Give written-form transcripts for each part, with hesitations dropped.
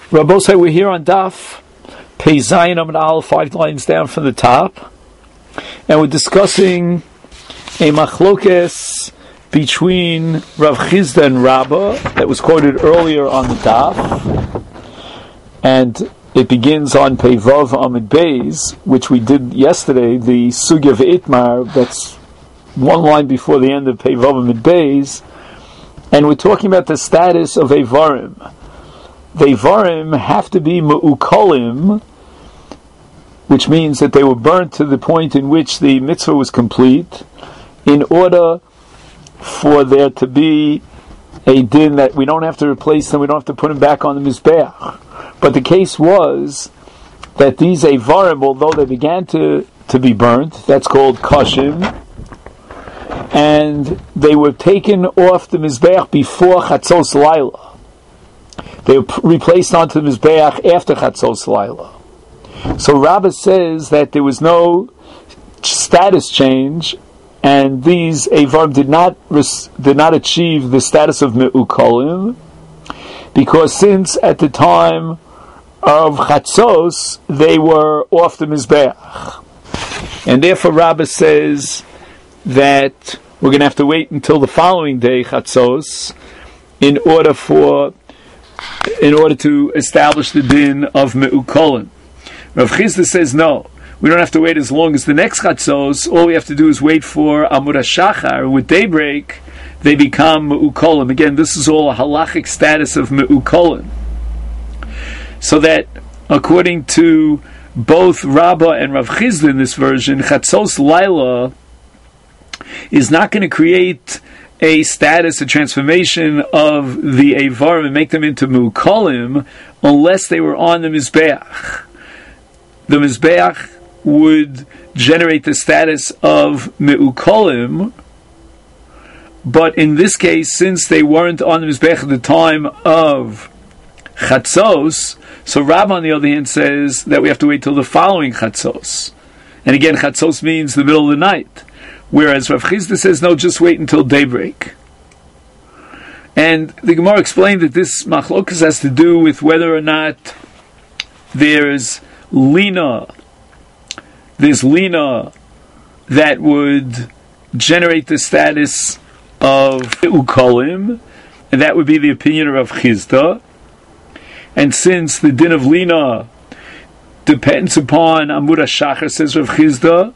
Rabbosai, we're here on Daf Pei Zayin Amud Al, 5 lines down from the top, and we're discussing a machlokes between Rav Chizda and Rabbah that was quoted earlier on the Daf, and it begins on Pei Vav Amud Beis, which we did yesterday, the Sugya V'Itmar, that's one line before the end of Pei Vav Amud Beis, and we're talking about the status of Eivarim. The Eivarim have to be Me'ukolim, which means that they were burnt to the point in which the mitzvah was complete, in order for there to be a din that we don't have to replace them, we don't have to put them back on the Mizbeach. But the case was that these Eivarim, although they began to be burnt, that's called Kashim, and they were taken off the Mizbeach before Chatzos Laila. They were replaced onto the Mizbeach after Chatzos Laila. So Rabbah says that there was no status change, and these Eivarim did not achieve the status of Me'ukolim, because since at the time of Chatzos they were off the Mizbeach. And therefore Rabbah says that we're going to have to wait until the following day, Chatzos, in order to establish the din of Me'ukolim. Rav Chizda says no, we don't have to wait as long as the next Chatzos. All we have to do is wait for Amud HaShachar. With daybreak, they become Me'ukolim. Again, this is all a halachic status of Me'ukolim. So that, according to both Rabbah and Rav Chizda in this version, Chatzos Laila is not going to create a status, a transformation of the Eivarim and make them into Me'ukolim unless they were on the Mizbeach. The Mizbeach would generate the status of Me'ukolim, but in this case, since they weren't on the Mizbeach at the time of Chatzos, so Rabbah on the other hand says that we have to wait till the following Chatzos. And again, Chatzos means the middle of the night. Whereas Rav Chizda says, no, just wait until daybreak. And the Gemara explained that this machlokas has to do with whether or not there's lina that would generate the status of Ukolim, and that would be the opinion of Rav Chizda. And since the din of lina depends upon Amud HaShachar, says Rav Chizda,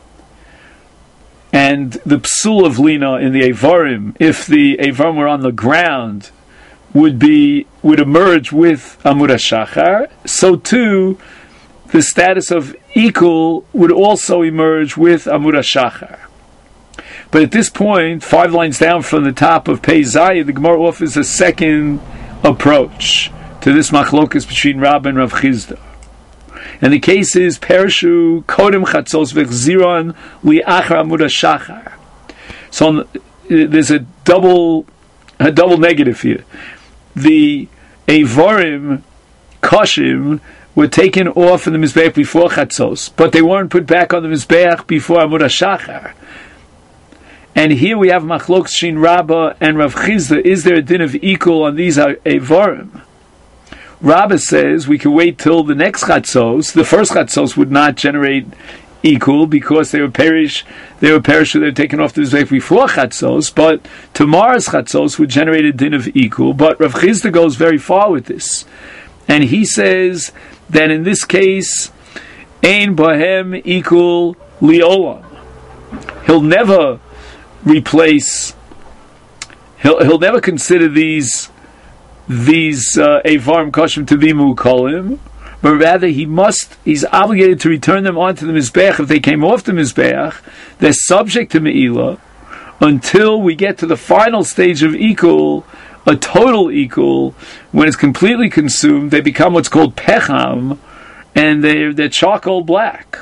and the psul of lina in the Eivarim, if the Eivarim were on the ground, would emerge with Amud HaShachar, so too the status of Ikul would also emerge with Amud HaShachar. But at this point, 5 lines down from the top of Pei Zayin, the Gemara offers a second approach to this machlokas between Rabbah and Rav Chizda. And the case is Perishu Kodem Chatzos V'Chziron Li'achar Amud HaShachar. So there's a double negative here. The Eivarim Kashim were taken off in the Mizbeach before Chatzos, but they weren't put back on the Mizbeach before Amud HaShachar. And here we have Machlok Shin Rabbah and Rav Chizda. Is there a din of equal on these Eivarim? Rabbah says we can wait till the next Chatzos. The first Chatzos would not generate equal because they were perished, they were taken off the Mizbeach before Chatzos, but tomorrow's Chatzos would generate a din of equal. But Rav Chizda goes very far with this. And he says that in this case, Ein Bohem equal Liolam. He'll never replace, he'll never consider these Eivarim Kashim to be Me'ukolim, but rather he's obligated to return them onto the Mizbeach. If they came off the Mizbeach, they're subject to Me'ilah until we get to the final stage of Ikul, a total Ikul. When it's completely consumed, they become what's called Pecham, and they're charcoal black.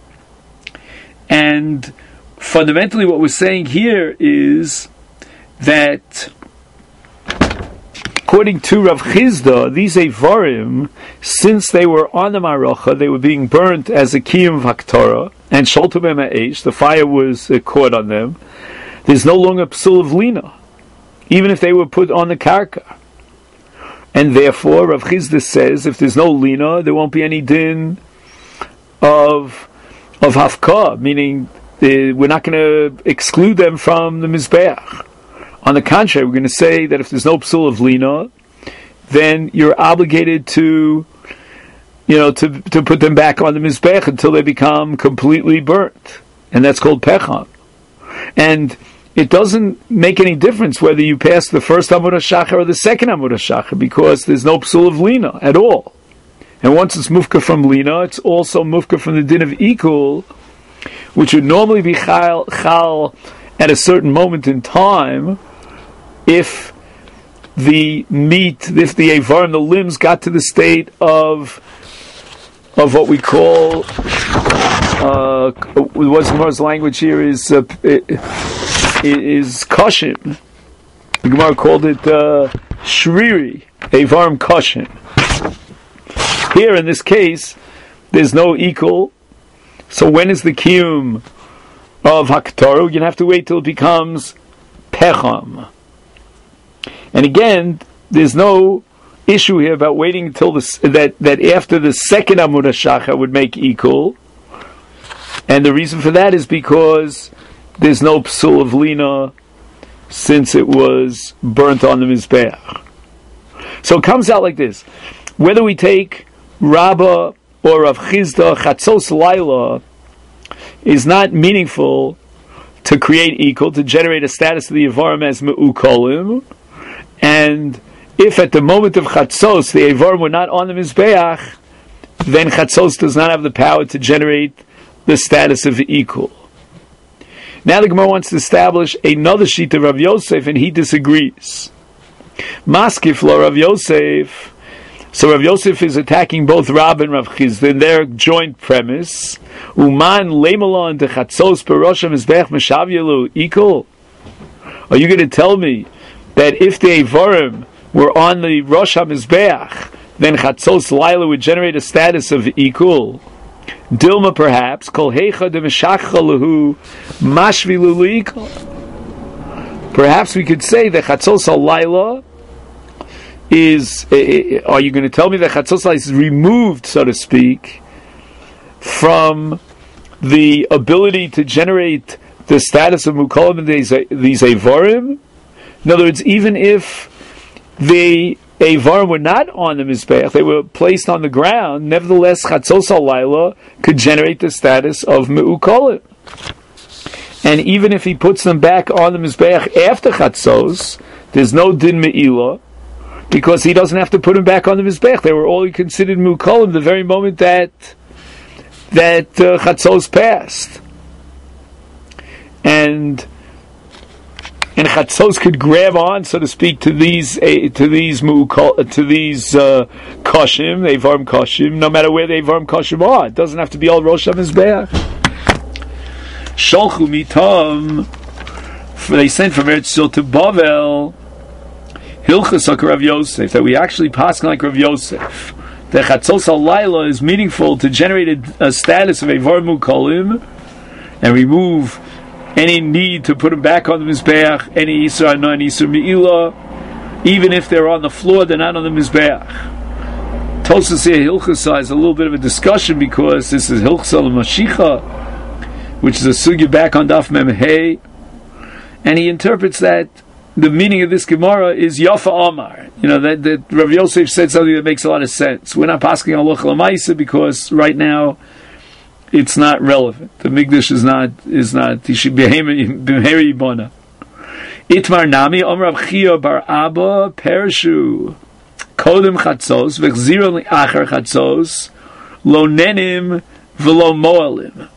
And fundamentally what we're saying here is that according to Rav Chizda, these Eivarim, since they were on the Marocha, they were being burnt as a Kiyum Vaktora, and Sholtu B'hem Ha'esh, the fire was caught on them. There's no longer psul of lina, even if they were put on the karka. And therefore, Rav Chisda says, if there's no lina, there won't be any din of hafka, meaning we're not going to exclude them from the mizbeach. On the contrary, we're going to say that if there's no psul of lina, then you're obligated to put them back on the mizbeach until they become completely burnt, and that's called pecham. And it doesn't make any difference whether you pass the first Amud HaShachar or the second Amud HaShachar, because there's no psul of lina at all. And once it's mufka from lina, it's also mufka from the din of ikul, which would normally be chal at a certain moment in time, if the meat, if the avarim, the limbs, got to the state of what we call, what's the Gemara's language here is kashim. The Gemara called it shriri, avarim kashim. Here, in this case, there's no ikul. So when is the kiyum of haktoru? You're going to have to wait till it becomes pecham. And again, there's no issue here about waiting until that after the second Amud HaShachar would make ikul. And the reason for that is because there's no psul of lina since it was burnt on the mizbeach. So it comes out like this. Whether we take Rabbah or Rav Chisda, Chatzos Laila is not meaningful to create ikul, to generate a status of the Avarim as Me'ukolim. And if at the moment of Chatzos the Avarim were not on the Mizbeach, then Chatzos does not have the power to generate the status of ikul. Now the Gemara wants to establish another sheet of Rav Yosef, and he disagrees. Maskif lo Rav Yosef. So Rav Yosef is attacking both Rab and Rav Chisda in their joint premise. Uman leimalon de chatzos perosham mizbech meshav yelu ikul. Are you going to tell me that if the Avarim were on the Rosh HaMizbeach, then chatzos laila would generate a status of ikul? Dilma perhaps kol heicha de meshachcha lehu mashvi lulu ikul. Perhaps we could say that chatzos laila is, are you going to tell me that Chatzos is removed, so to speak, from the ability to generate the status of Mukolim and these Avarim? In other words, even if the Avarim were not on the Mizbeach, they were placed on the ground, nevertheless Chatzos Laila could generate the status of Me'ukolim. And even if he puts them back on the Mizbeach after Chatzos, there's no Din Me'ilah, because he doesn't have to put them back on the Mizbech. They were all considered Mukolim the very moment that Chatzos passed. And Chatzos could grab on, so to speak, to these kashim, the Avarim kashim, no matter where the Avarim kashim are. It doesn't have to be all Rosh HaMizbeach. Sholchu mitam, they sent from Eretz Yisrael to Bavel, Hilchas Rav Yosef, that we actually pass like Rav Yosef. The Chatzos Laila is meaningful to generate a status of Avarim Mukolim and remove any need to put them back on the Mizbeach, any Isra Anah and Isra Me'ilah. Even if they're on the floor, they're not on the Mizbeach. Tosfos here, Hilchasa, is a little bit of a discussion because this is Hilchasa L'Mashicha, which is a sugya back on Daf Mem Hey, and he interprets that the meaning of this Gemara is Yafa Amar. You know, that Rav Yosef said something that makes a lot of sense. We're not passing Halacha L'Maisa because right now it's not relevant. The Migdash is not B'meheri Yibona. Itmar Nami Amar Rav Chia Bar Abba Perishu Kodem Chatzos V'chzira Achar Chatzos Lo Nenim V'lo Moalim.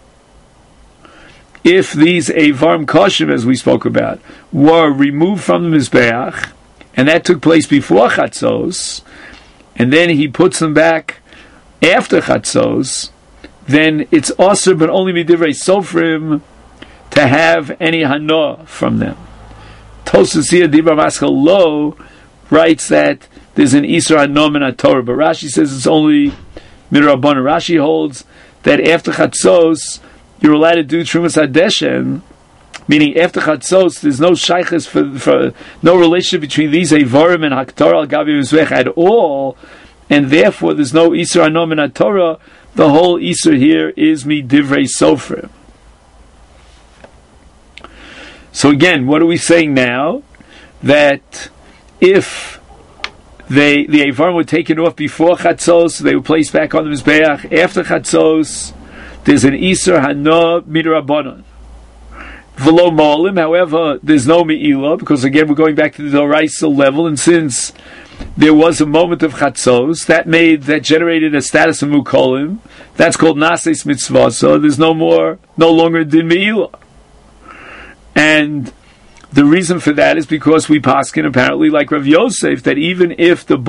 If these Avarim Kashim, as we spoke about, were removed from the Mizbeach, and that took place before Chatzos, and then he puts them back after Chatzos, then it's also, but only Midivrei Sofrim, to have any Hana from them. Tosfos here, Dibra Maskal Lo, writes that there's an Isra Hana min HaTorah, but Rashi says it's only Midrabanan. Rashi holds that after Chatzos, you're allowed to do Trumas HaDeshen, meaning after Chatzos, there's no shaykhs for no relationship between these Eivarim and Haktorah al Gabi Mizbech at all, and therefore there's no Isur Hanom in Torah. The whole Isur here is Midivrei Sofrim. So again, what are we saying now? That if the Eivarim were taken off before Chatzos, they were placed back on the Mizbeach after Chatzos, there's an Isur Hana Midrabanan. V'lo Mo'alim, however, there's no Me'ilah, because again we're going back to the Doraisa level, and since there was a moment of Chatzos, that generated a status of Mukolim, that's called Nases Mitzvah, so there's no longer Din Me'ilah. And the reason for that is because we paskin apparently like Rav Yosef that even if the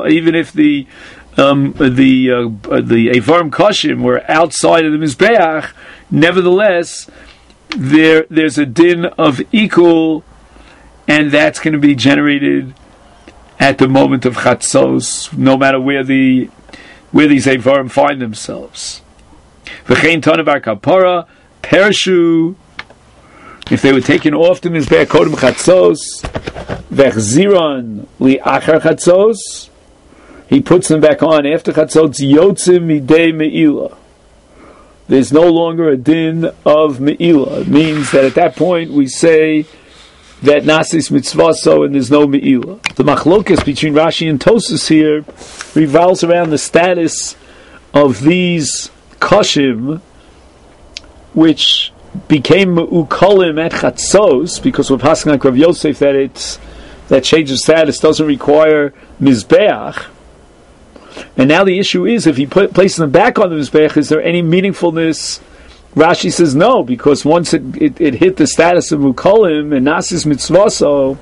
Eivarim Koshim were outside of the Mizbeach, nevertheless there's a din of Ikul, and that's going to be generated at the moment of Chatzos, no matter where these Eivarim find themselves. V'chein Tana bar Kapara Pershu. If they were taken off the Mizbeach Kodem Chatzos, Vechziron li Achar Chatzos, he puts them back on after Chatzos, Yotzim Midei Me'ilah. There's no longer a din of Me'ilah. It means that at that point we say that Nasis Mitzvaso and there's no Me'ilah. The Machlokas between Rashi and Tosas here revolves around the status of these Koshim, which became Ukolim at Chatzos, because we're passing like Rav Yosef that change of status doesn't require Mizbeach. And now the issue is, if he places them back on the Mizbeach, is there any meaningfulness? Rashi says no, because once it hit the status of Ukolim and Nasis Mitzvaso,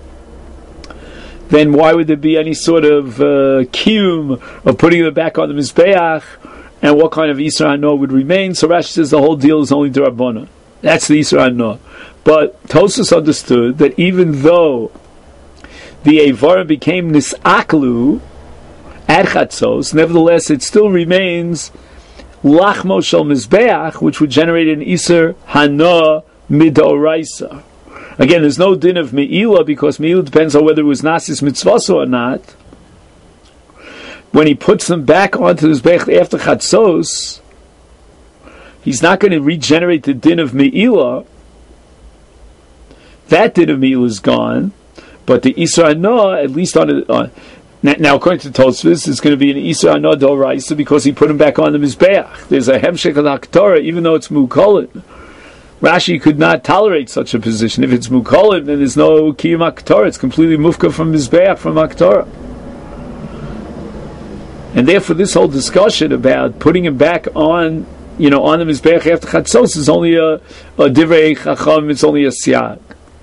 then why would there be any sort of kiyum of putting them back on the Mizbeach? And what kind of Isra Hano would remain? So Rashi says the whole deal is only D'Rabbana. That's the Isra Hano. But Tosas understood that even though the Eivarim became Nisaklu at Chatzos, nevertheless it still remains Lachmo Shel Mizbeach, which would generate an Isra Hano Midoraisa. Again, there's no din of Me'ilah, because Me'ilah depends on whether it was Nasis Mitzvaso or not. When he puts them back onto the Mizbeach after Chatzos, he's not going to regenerate the din of Me'ilah. That din of Me'ilah is gone, but the Isra Hano, at least now according to Tosfos, it's going to be an Isra Hano D'Oraisa because he put him back on the Mizbeach. There's a Hemshech al Haktorah, even though it's Mukolim. Rashi could not tolerate such a position. If it's Mukolim, then there's no Kiyum Haktorah. It's completely Mufka from Mizbeach, from Haktorah. And therefore, this whole discussion about putting him back on the Mizbeach after Chatzos is only a Divrei Chacham, it's only a Siyag.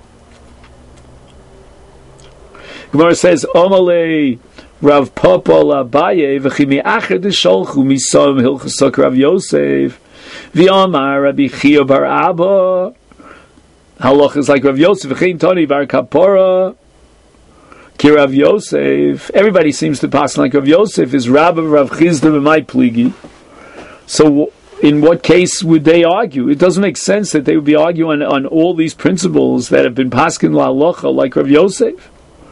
Gemara says, Omalei Rav Papa Labaye v'chimi acher desholchu misam hilchasok Rav Yosef v'amar Rabbi Chia bar Abba halach is like Rav Yosef v'chein Tani bar Kapora ki Rav Yosef. Everybody seems to pass like Rav Yosef is Rabbi Rav Chizda b'may pligi. So in what case would they argue? It doesn't make sense that they would be arguing on all these principles that have been paskin la'alocha like Rav Yosef.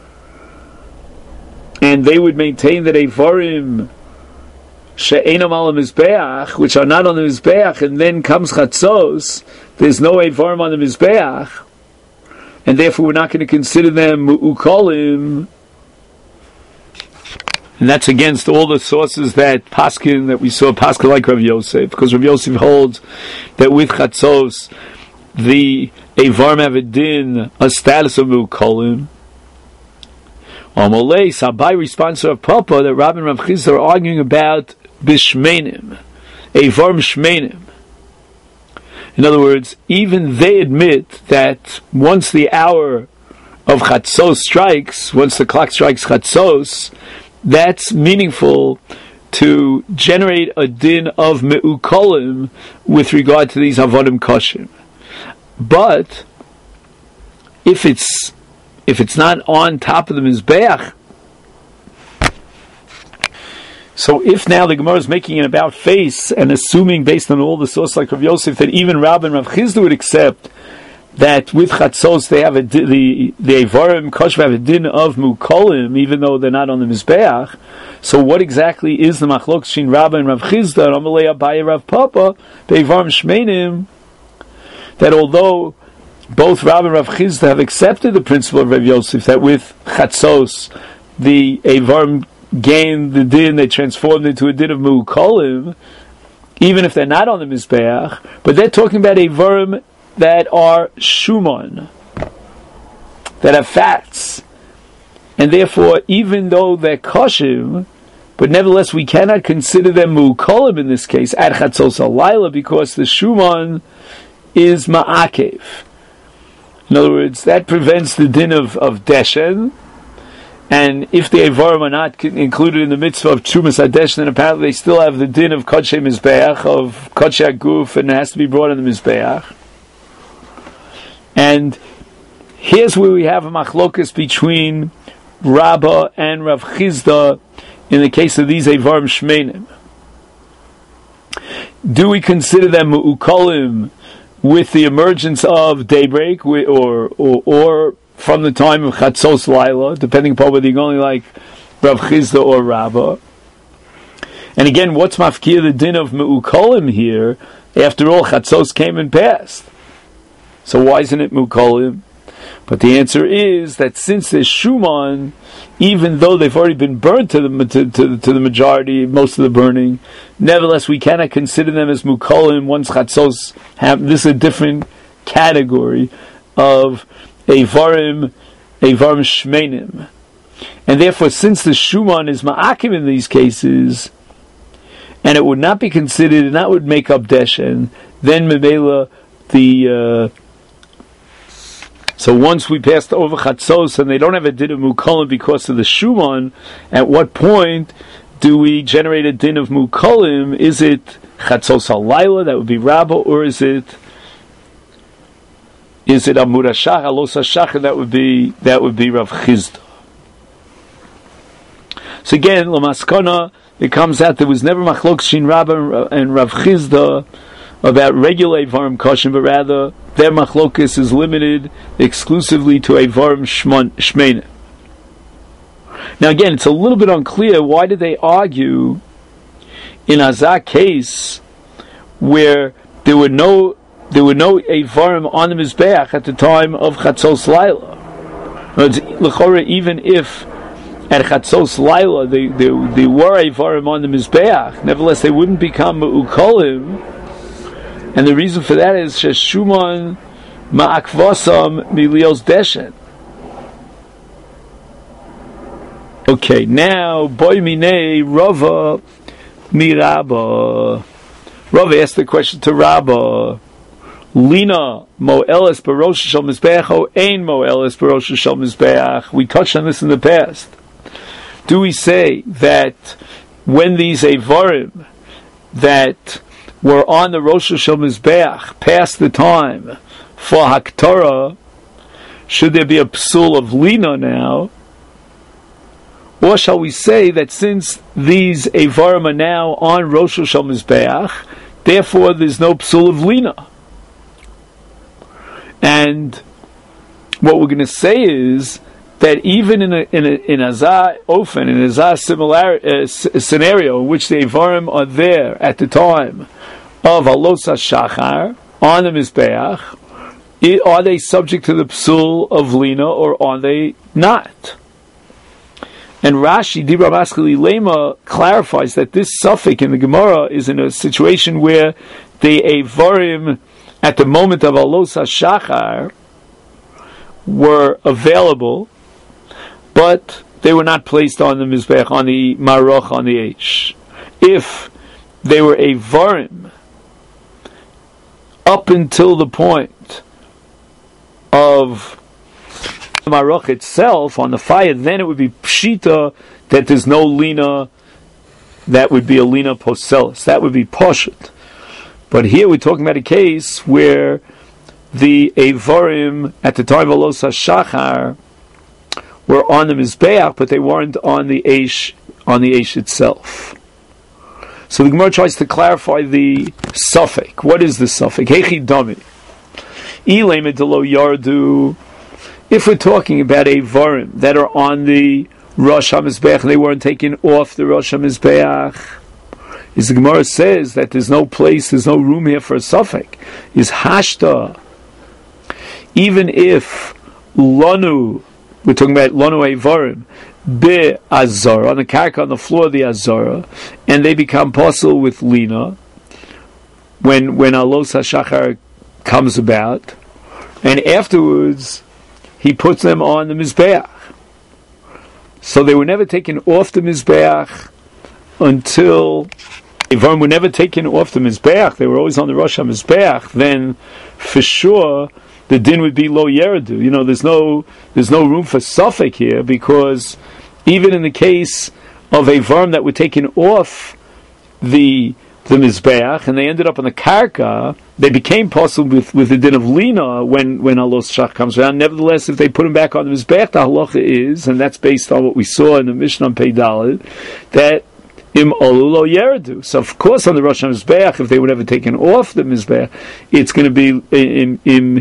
And they would maintain that Eivarim she'enam al Mizbeach, which are not on the Mizbeach, and then comes Chatzos, there's no Eivarim on the Mizbeach, and therefore we're not going to consider them Ukolim. And that's against all the sources that we saw Paskin like Rav Yosef, because Rav Yosef holds that with Chatzos, the Eivarim have a din, a status of Ukolim. Amalei Sabai responds to Rav Papa that Rabbi and Rav Chizda are arguing about Bishmenim, Eivarim Shmenim. In other words, even they admit that once the hour of Chatzos strikes, once the clock strikes Chatzos, that's meaningful to generate a din of Me'ukolim with regard to these Avodim Koshim. But if it's not on top of the Mizbeach, so if now the Gemara is making an about face and assuming based on all the sources like Rav Yosef that even Rav and Rav Chizda would accept that with chatzos they have the Eivarim Kosher have a din of mukolim, even though they're not on the Mizbeach. So what exactly is the machlok shin Rabba and Rav Chizda and Amalei Abaye Rav Papa be'Eivarim Shmeinim? That although both Rabba and Rav Chizda have accepted the principle of Rav Yosef that with chatzos the Eivarim gain the din, they transformed into a din of mukolim, even if they're not on the Mizbeach, but they're talking about Eivarim that are shumon, that have fats, and therefore, even though they're kosher, but nevertheless we cannot consider them mukolim in this case at chatzos halayla because the shumon is ma'akev. In other words, that prevents the din of deshen. And if the Eivarim are not included in the mitzvah of Trumas HaDeshen, then apparently they still have the din of Kodshei Mizbeach, of Kodshei HaGuf, and it has to be brought in the Mizbeach. And here's where we have a machlokas between Rabbah and Rav Chizda in the case of these Eivarim Shmeinim. Do we consider them Ukolim with the emergence of daybreak, or from the time of Chatzos Laila, depending upon whether you're going like Rav Chizda or Rabbah? And again, what's mafkir the din of Me'ukolim here? After all, Chatzos came and passed. So why isn't it Me'ukolim? But the answer is that since there's Shuman, even though they've already been burned to the majority, most of the burning, nevertheless we cannot consider them as Me'ukolim once Chatzos happen. This is a different category of Eivarim Shmeinim. And therefore, since the Shuman is Ma'akim in these cases, and it would not be considered, and that would make up Deshen, then Memela, so once we passed over Chatzos, and they don't have a din of Mukolim because of the Shuman, at what point do we generate a din of Mukolim? Is it Chatzos HaLayla, that would be Rabbah, or is it Amud HaShachar, Alos HaShachar, that would be Rav Chizda. So again, Lamaskana, it comes out there was never machlok shin Rabbah and Rav Chizda about regular Eivarim Kosher, but rather their machlokus is limited exclusively to Eivarim Shmeinim. Now again, it's a little bit unclear why did they argue in Azak case where there were no Eivarim on the Mizbeach at the time of Chatzos Laila. L'chora, even if at Chatzos Laila they were Eivarim on the Mizbeach, nevertheless they wouldn't become Me'ukolim, and the reason for that is Sheshuman Ma'akvasam Milios Deshen. Okay, now Boy Minei Rava Mirabba. Rava asked the question to Rabbah. Lina Mo'eles Barosh Shel Mizbeach o Ein Mo'eles Barosh Shel Mizbeach. We touched on this in the past. Do we say that when these Eivarim that were on the Rosh Shel Mizbeach past the time for Haktorah, should there be a psul of Lina now? Or shall we say that since these Eivarim are now on Rosh Shel Mizbeach, therefore there's no psul of Lina? And what we're going to say is that even in a Zah Ofen, in a Zah scenario in which the Eivarim are there at the time of Alos HaShachar on the Mizbeach, are they subject to the psul of Lina or are they not? And Rashi, Dibra Maskeli Lema, clarifies that this suffix in the Gemara is in a situation where the Eivarim at the moment of Alos HaShachar were available, but they were not placed on the Mizbeach, on the Maroch, on the Eish. If they were Eivarim up until the point of the Maroch itself on the fire, then it would be Pshita that there's no Lina, that would be a Lina Poselis, that would be Poshet. But here we're talking about a case where the Eivarim at the time of Alos HaShachar were on the Mizbeach, but they weren't on the Eish itself. So the Gemara tries to clarify the suffix. What is the suffix? Hechi Dami. Ilema de lo yardu. If we're talking about Eivarim that are on the Rosh HaMizbeach, they weren't taken off the Rosh HaMizbeach, is the Gemara says that there's no place, there's no room here for a suffix. Is hashta. Even if lanu, we're talking about lanu Eivarim, be azara, on the karka, on the floor of the azara, and they become possible with lina, when alos hashachar comes about, and afterwards he puts them on the mizbeach. So they were never taken off the mizbeach until Eivarim were never taken off the mizbeach. They were always on the Rosh HaMizbeach. Then, for sure, the din would be lo yeradu. You know, there's no room for suffix here, because even in the case of Eivarim that were taken off the mizbeach and they ended up on the karka, they became possible with the din of lina when alos shach comes around. Nevertheless, if they put them back on the mizbeach, the halacha is, and that's based on what we saw in the Mishnah on Pei Daled, that im olu lo yerdu. So of course on the Rosh HaMizbeach, if they were never taken off the mizbeach, it's going to be im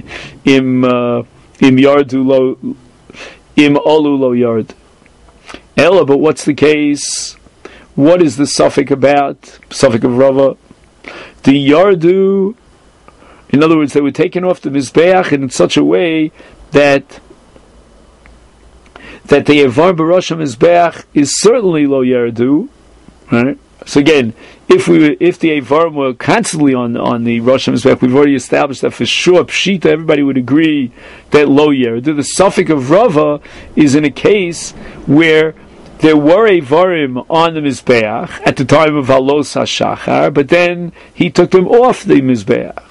yardu lo im olu lo yard. Ella, but what's the case? What is the suffix about? Suffix of Rava. The yardu, in other words, they were taken off the mizbeach in such a way that the Eivar b'Rosh HaMizbeach is certainly lo yardu. Right? So again, if the Eivarim were constantly on the Rosh HaMizbeach, we've already established that for sure, Pshita, everybody would agree that lo yardu. The suffix of Rava is in a case where there were Eivarim on the Mizbeach at the time of Alos HaShachar, but then he took them off the Mizbeach.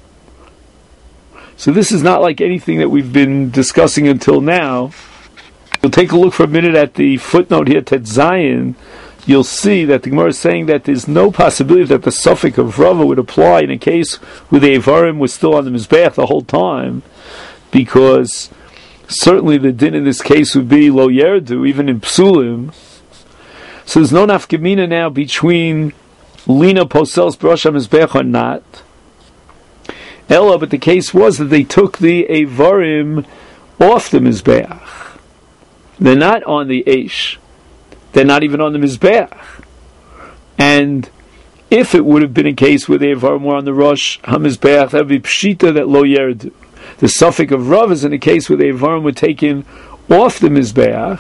So this is not like anything that we've been discussing until now. You'll take a look for a minute at the footnote here, Tet Zayin. You'll see that the Gemara is saying that there's no possibility that the suffix of Rava would apply in a case where the Eivarim was still on the Mizbeach the whole time, because certainly the din in this case would be lo yerdu, even in psulim. So there's no nafkamina now between lina posels b'rosh hamizbeach or not. Ella, but the case was that they took the Eivarim off the mizbeach. They're not on the eish. They're not even on the mizbeach. And if it would have been a case where the Eivarim were on the Rosh HaMizbeach, that would be pshita that lo yerdu. The suffix of Rav is in a case where the Eivarim were taken off the Mizbeach.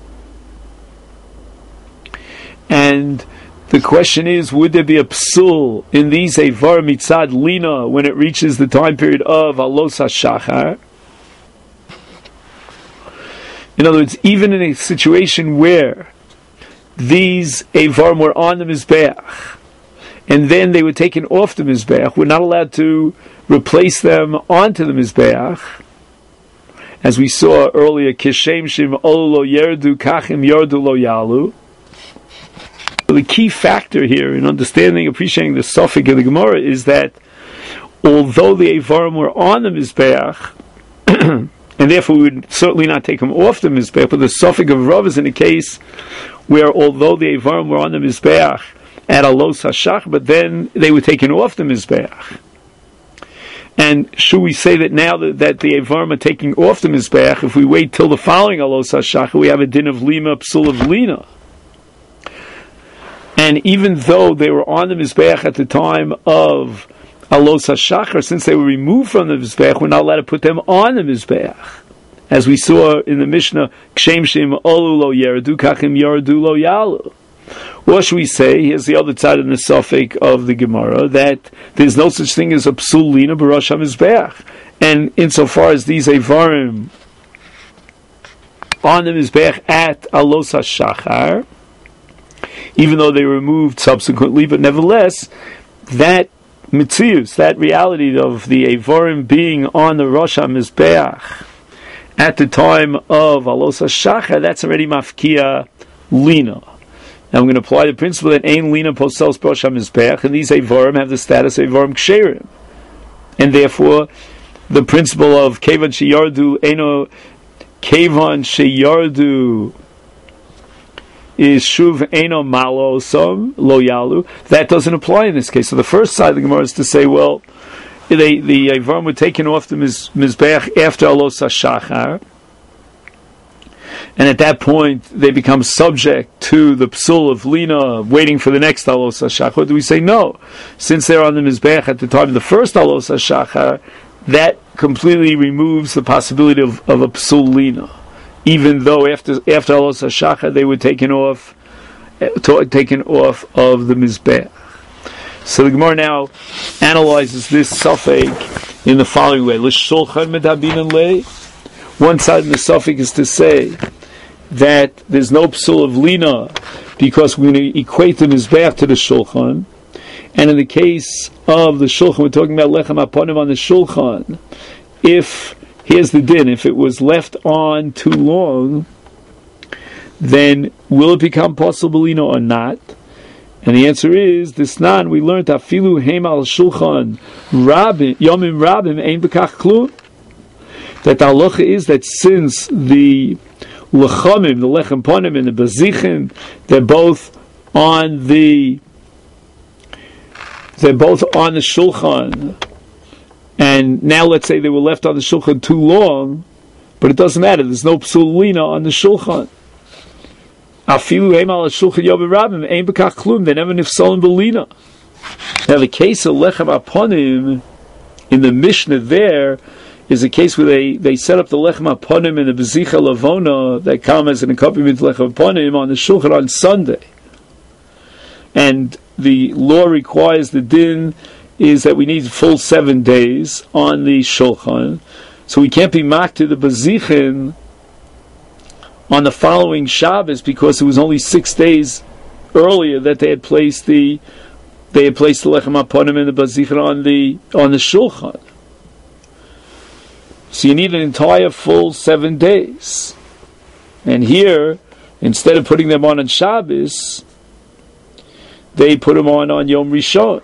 And the question is, would there be a psul in these Eivarim mitzad lina when it reaches the time period of Alos HaShachar? In other words, even in a situation where these Eivarim were on the Mizbeach, and then they were taken off the Mizbeach, we're not allowed to replace them onto the Mizbeach. As we saw earlier, Kishem Shim Olu Lo Yerdu Kachim Yardu Lo Yalu. The key factor here in understanding, appreciating the suffix of the Gemara is that although the Eivarim were on the Mizbeach, and therefore we would certainly not take them off the Mizbeach, but the suffix of Rav is in a case where although the Eivarim were on the Mizbeach at Alos HaShach, but then they were taken off the Mizbeach. And should we say that now that the Eivarim are taking off the Mizbeach, if we wait till the following Alos HaShachar, we have a din of Lima, Psul of Lina. And even though they were on the Mizbeach at the time of Alos HaShachar, since they were removed from the Mizbeach, we're not allowed to put them on the Mizbeach. As we saw in the Mishnah, Kshem Shem Olu Lo Yerdu, Kachim Yardu Lo Yalu. Or should we say, here's the other side of the suffix of the Gemara, that there's no such thing as a psul lina b'rosh hamizbeach. And insofar as these Eivarim on the mizbeach at Alos HaShachar, even though they were removed subsequently, but nevertheless, that mitzius, that reality of the Eivarim being on the Rosh HaMizbeach at the time of Alos HaShachar, that's already mafkia lina. Now I'm going to apply the principle that Ein Lina Posels B'Rosh HaMizbeach, and these Eivarim have the status of Eivarim Ksherim. And therefore, the principle of Kevan Sheyardu Eino Kevan Sheyardu is Shuv Eino Malo Som Lo Yalu. That doesn't apply in this case. So the first side of the Gemara is to say, well, the Avarim were taken off the Mizbeach after Alos HaShachar, and at that point they become subject to the psul of Lina, waiting for the next Alos HaShachar. Do we say no? Since they're on the Mizbeach at the time of the first Alos HaShachar, that completely removes the possibility of a psul Lina, even though after Alos HaShachar they were taken off of the Mizbeach. So the Gemara now analyzes this suffix in the following way. L'shulchan medabinan lei. One side of the suffix is to say that there's no psul of Lina because we're going to equate the Mizbeach to the Shulchan. And in the case of the Shulchan, we're talking about lechem aponim on the Shulchan. Here's the din, if it was left on too long, then will it become possible Lina or not? And the answer is, this nan, we learned afilu heim al shulchan yomim rabim ein bekach klum. That the halacha is that since the lechamim, the lechem ponim and the bazichin, they're both on the shulchan, and now let's say they were left on the shulchan too long, but it doesn't matter. There's no psul lina on the shulchan. Afilu heim al shulchan yomim rabim ein bekach klum. They never nifsalim belina. Now the case of lechem aponim in the Mishnah there is a case where they set up the lechem aponim and the bezicha lavona that come as an accompaniment to lechem aponim on the shulchan on Sunday, and the law requires, the din is that we need full 7 days on the shulchan, so we can't be mocked to the bezichin on the following Shabbos because it was only 6 days earlier that they had placed the lechem aponim and the bezichin on the shulchan. So you need an entire full 7 days. And here, instead of putting them on Shabbos, they put them on Yom Rishon.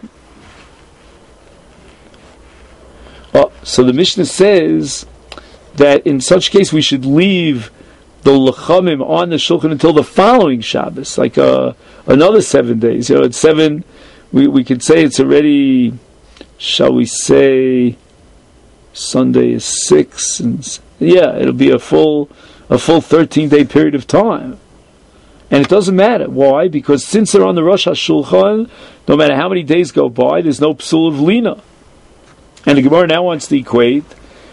So the Mishnah says that in such case we should leave the lechamim on the shulchan until the following Shabbos, like another 7 days. It's 7. We could say it's already, shall we say, Sunday is 6, and it'll be a full 13-day period of time, and it doesn't matter. Why? Because since they're on the Rosh HaShulchan, no matter how many days go by, there's no psul of Lina. And the Gemara now wants to equate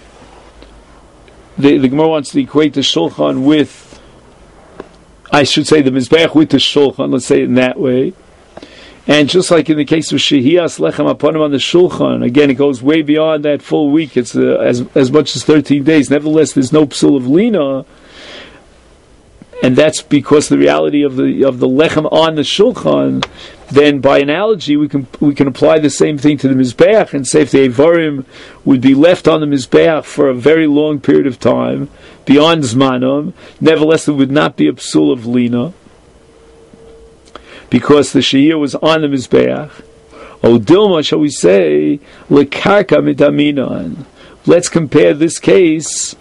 the Shulchan with, I should say, the Mizbeach with the Shulchan. Let's say it in that way. And just like in the case of Shehiyas Lechem Aponim on the Shulchan, again, it goes way beyond that full week. It's as much as 13 days. Nevertheless, there's no psul of Lina, and that's because the reality of the Lechem on the Shulchan. Then, by analogy, we can apply the same thing to the Mizbeach and say if the Avarim would be left on the Mizbeach for a very long period of time, beyond Zmanom, nevertheless, it would not be a psul of Lina, because the Shehiyah was on the Mizbeach. O Dilma, shall we say, Lekarka Midaminan. Let's compare this case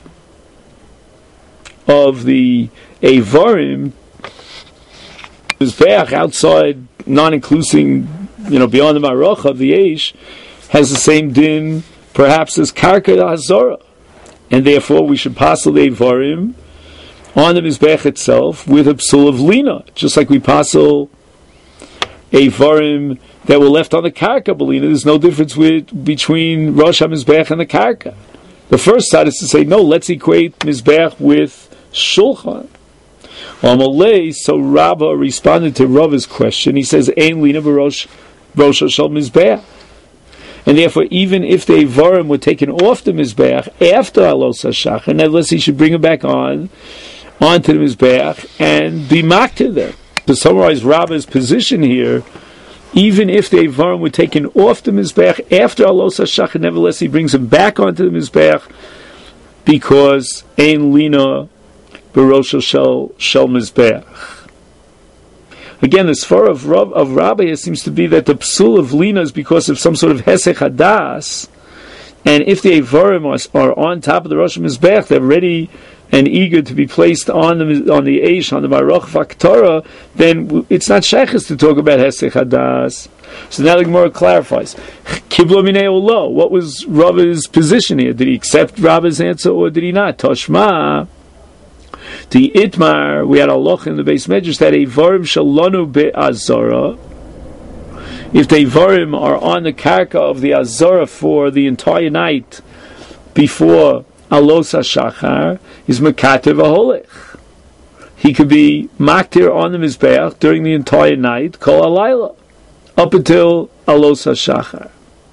of the Avarim, Mizbeach outside, non-including, beyond the Maroch of the Eish, has the same din, perhaps, as Karka Hazorah. And therefore, we should passel the Avarim on the Mizbeach itself with a psul of Lina, just like we passel Avarim that were left on the Karka Belina. There's no difference between Rosh HaMizbeach and the Karka. The first side is to say, no, let's equate Mizbeach with Shulchan. So Rabbah responded to Rava's question. He says, Ein Lina b'Rosh Shal Mizbeach. And therefore, even if the Avarim were taken off the Mizbeach after Alos HaShachar, nevertheless he should bring them back onto the Mizbeach and be mocked to them. To summarize Rabbah's position here, even if the Avarim were taken off the Mizbeach after Alos HaShachar, nevertheless he brings them back onto the Mizbeach because Ein Lina b'Rosh Shel Mizbeach. Again, the svara of Rabbah seems to be that the psul of Lina is because of some sort of Hesech Hadas, and if the Avarim are on top of the Rosh Mizbeach, they're already and eager to be placed on the Eish, on the Maroch Vaktorah, then it's not sheiches to talk about Hesech Hadas. So now the Gemara clarifies. Kiblo minei lo. What was Rava's position here? Did he accept Rava's answer or did he not? Toshma. The Itmar, we had a loch in the base medrash that a varim shalonu be'azara. If the varim are on the karka of the azara for the entire night before Alos HaShachar, is Mekatev HaHolech. He could be maktir on the Mizbeach during the entire night, Kol Alayla, up until Alos HaShachar.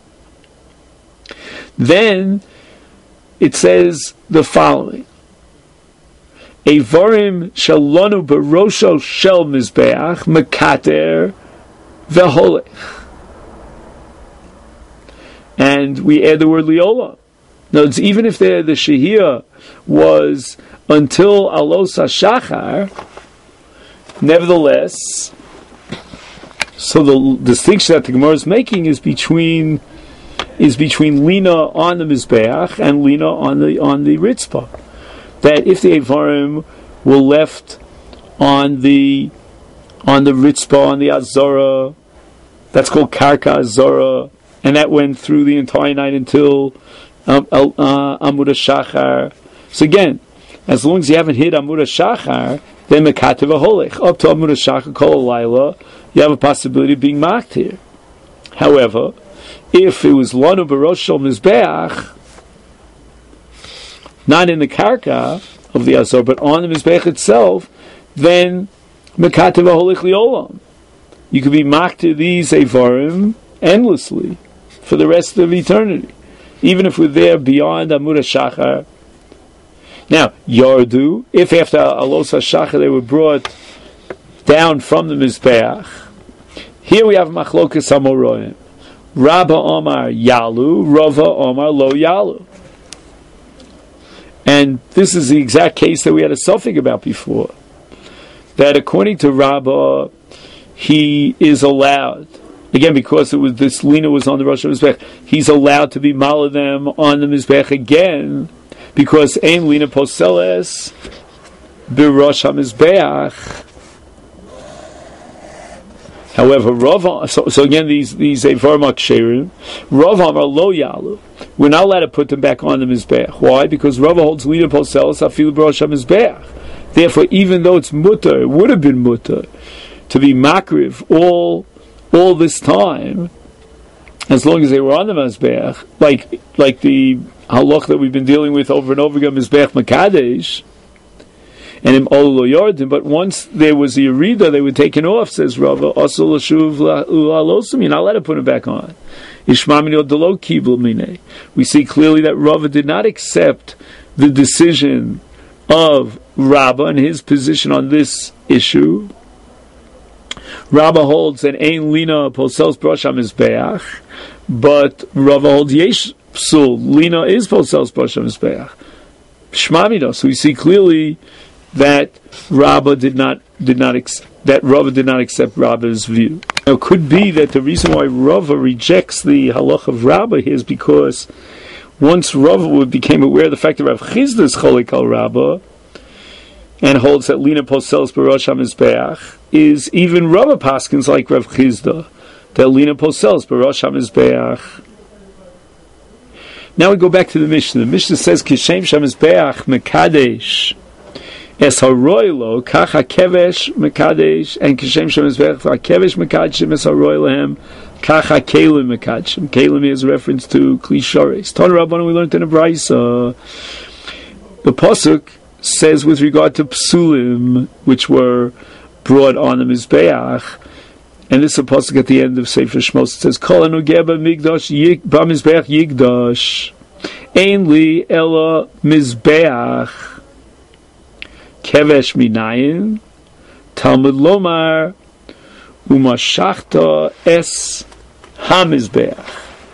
Then it says the following: A varim shalonu barosho shel Mizbeach, Mekater v'Holech. And we add the word Liola. Now, even if the Shehiyah was until Alos HaShachar, nevertheless, so the distinction that the Gemara is making is between Lina on the Mizbeach and Lina on the Ritzpah. That if the Avarim were left on the Ritzpah, on the Azora, that's called Karka Azora, and that went through the entire night until Amud HaShachar. So again, as long as you haven't hit Amud HaShachar, then Mekatev HaHolech. Up to Amud HaShachar, Kol Alayla, you have a possibility of being marked here. However, if it was Lanu Barosh Shel Mizbeach, not in the Karka of the Azor, but on the Mizbeach itself, then Mekatev HaHolech Liolam. You could be marked to these Avarim endlessly for the rest of eternity, even if we're there beyond Amud HaShachar. Now, Yardu, if after Alos HaShachar they were brought down from the Mizbeach, here we have Machlokas Amoraim. Rabba Omar Yalu, Rava Omar Lo Yalu. And this is the exact case that we had a suffix about before. That according to Rabba, he is allowed, again, because it was this Lina was on the Rosh Mizbech, he's allowed to be mala them on the Mizbech again, because Ein Lina Poseles B'Rosh HaMizbeach. However, Rav, so again, these Eivar Maksherim, Rav Amar Lo Yalu. We're not allowed to put them back on the Mizbeach. Why? Because Rav holds Lina Poseles Afil B'Rosh HaMizbeach. Therefore, even though it's mutter, it would have been mutter to be makriv all this time, as long as they were on the Mizbeach, like the halach that we've been dealing with over and over again, Mizbeach Makadesh, and im Ol Lo Yardim, but once there was a Yerida, they were taken off, says Rava, Asur L'shuv L'Alosum, you're not allowed to put them back on. Ishma Min Yodelo Kibul Minei. We see clearly that Rava did not accept the decision of Rabba and his position on this issue. Rabba holds that Ein Lina Posels B'Rosh HaMizbeach, but Rava holds Yesh Psul, Lina is Posels B'Rosh HaMizbeach. Shma Midah. So we see clearly that Rabba did not accept Rabba's view. Now, it could be that the reason why Rava rejects the halach of Rabba here is because once Rava became aware of the fact that Rav Chizda is cholik al Rabba and holds that Lina Posels B'Rosh HaMizbeach, is even Rava paskins like Rav Chizda that Lina Posels B'Rosh HaMizbeach. Now we go back to the Mishnah. The Mishnah says Kishem HaMizbeach Mekadesh Es haroilo kach hakevesh mekadesh, and kishem shemizbech hakevesh mekadshim es haroilehem kach hakelim mekadshim. Kelim is a reference to Kli Shores. Tana Rabbanan, we learned in a brayso. The pasuk says with regard to psulim, which were brought on the mizbeach, and this is a pasuk at the end of Sefer Shmos. It says Kol hanogeh b'mizbeach yigdash ein li ela mizbeach Kevesh minayin, Talmud lomar, umashachta es hamizbeach.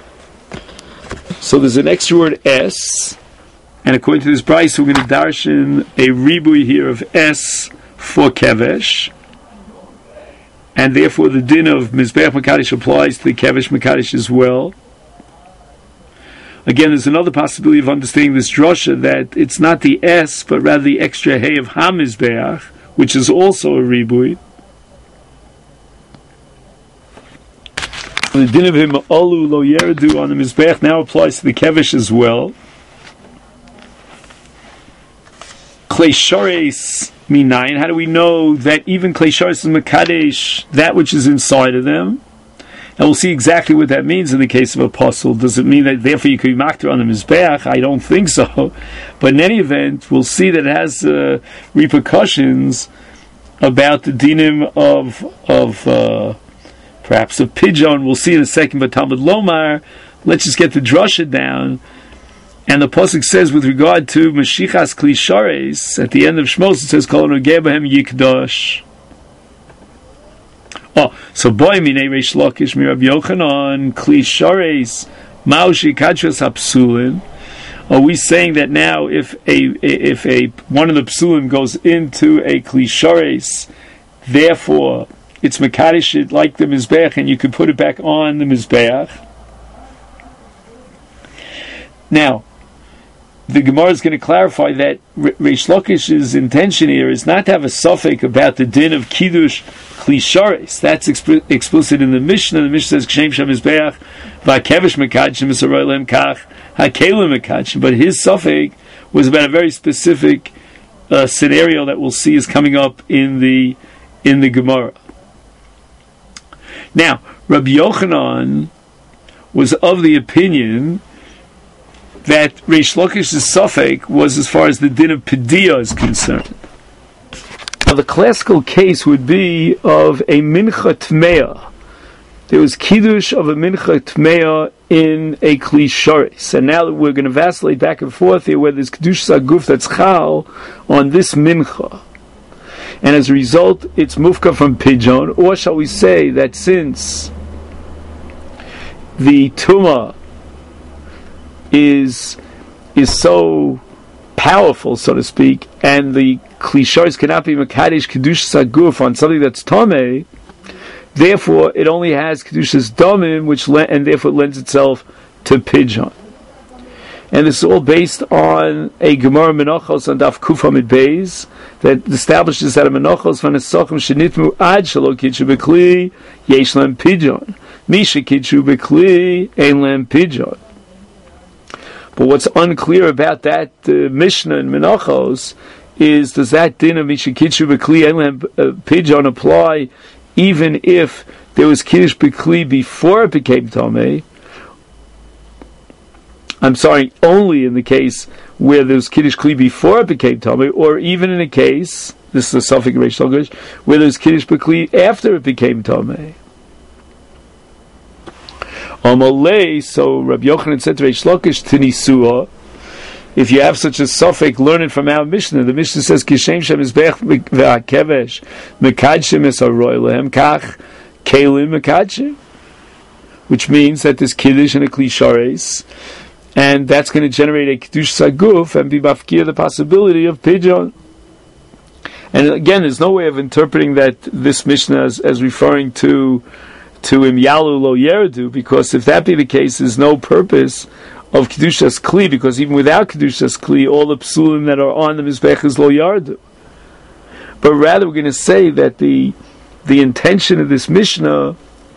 So there's an extra word es, and according to this price, we're going to darshan a ribui here of es for kevesh, and therefore the din of mizbeach mekadesh applies to the kevesh mekadesh as well. Again, there's another possibility of understanding this drasha, that it's not the S, but rather the extra Hey of HaMizbeach, which is also a ribui. The din of him Olu Lo Yerdu on the Mizbeach now applies to the Kevish as well. Klei Shores Minayin, how do we know that even Klei Shores is Mekadesh, that which is inside of them? And we'll see exactly what that means in the case of apostle. Does it mean that therefore you could be makter on the Mizbeach? I don't think so. But in any event, we'll see that it has repercussions about the dinim of perhaps a pigeon. We'll see in a second, but Talmud Lomar, let's just get the drasha down. And the pasuk says with regard to Mashichas Kli Shares, at the end of Shmos, it says, Kol Nogeh B'hem Yikdash. Oh, so boy minei Reish Lakish mi Rabbi Yochanan Kli Shares Maushi Kachos Hapsulin. Are we saying that now if a one of the psulim goes into a Kli Shares, therefore it's mekadesh like the Mizbeach, and you can put it back on the Mizbeach? Now, the Gemara is going to clarify that Reish Lakish's intention here is not to have a suffix about the din of Kiddush Kli Shares. That's explicit in the Mishnah. The Mishnah says, Kshem Shem Mizbeach V'akevish Mekadshim V'saroy Lem Kach HaKelim Mekadshim. But his suffix was about a very specific scenario that we'll see is coming up in the Gemara. Now, Rabbi Yochanan was of the opinion that Reish Lakish's suffix was as far as the din of Pediyah is concerned. Now, the classical case would be of a Mincha Tmeah. There was Kiddush of a Mincha Tmeah in a Kli Shares. And now we're going to vacillate back and forth here where there's Kiddush Saguf that's Chal on this Mincha. And as a result, it's mufka from pigeon, or shall we say that since the Tumah is so powerful, so to speak, and the Kli Shares cannot be Mekadesh Kiddush Saguf on something that's Tomei, therefore it only has Kedushas Domim, and therefore it lends itself to pigeon. And this is all based on a Gemara Menachos on Daf Kuf Hamid Beis that establishes that a Menachos van Esachim Shenitmu Ad Shelo Kidshu Bekli Yesh Lem Pigeon Misha Kidshu Bekli Ein Lem Pigeon. But what's unclear about that Mishnah in Menachos is, does that din of Misha Kidshu Bekli Ein Lem Pigeon apply even if there was Kiddush Bekli before it became Tomei? I'm sorry, only in the case where there's Kiddush Kli before it became Tomei, or even in a case, this is a suffix Reish Lakish, where there's Kiddush Kli after it became Tomei. Amalei, so Rabbi Yochanan said to Reish Lakish, Tinisua, if you have such a suffix, learn it from our Mishnah. The Mishnah says, Kishem Shem Mizbeach V'akevesh Mekadshim Es Haroy Lehem Kach Kelim Mekadshim, which means that there's Kiddush and a Kli Shares, and that's going to generate a Kiddush Saguf and be mafkir the possibility of pigeon. And again, there's no way of interpreting that this Mishnah as referring to Im Yalu Lo Yerdu, because if that be the case, there's no purpose of Kedushas Kli, because even without Kedushas Kli, all the psulim that are on the Mizbech is Lo Yardu. But rather we're going to say that the intention of this Mishnah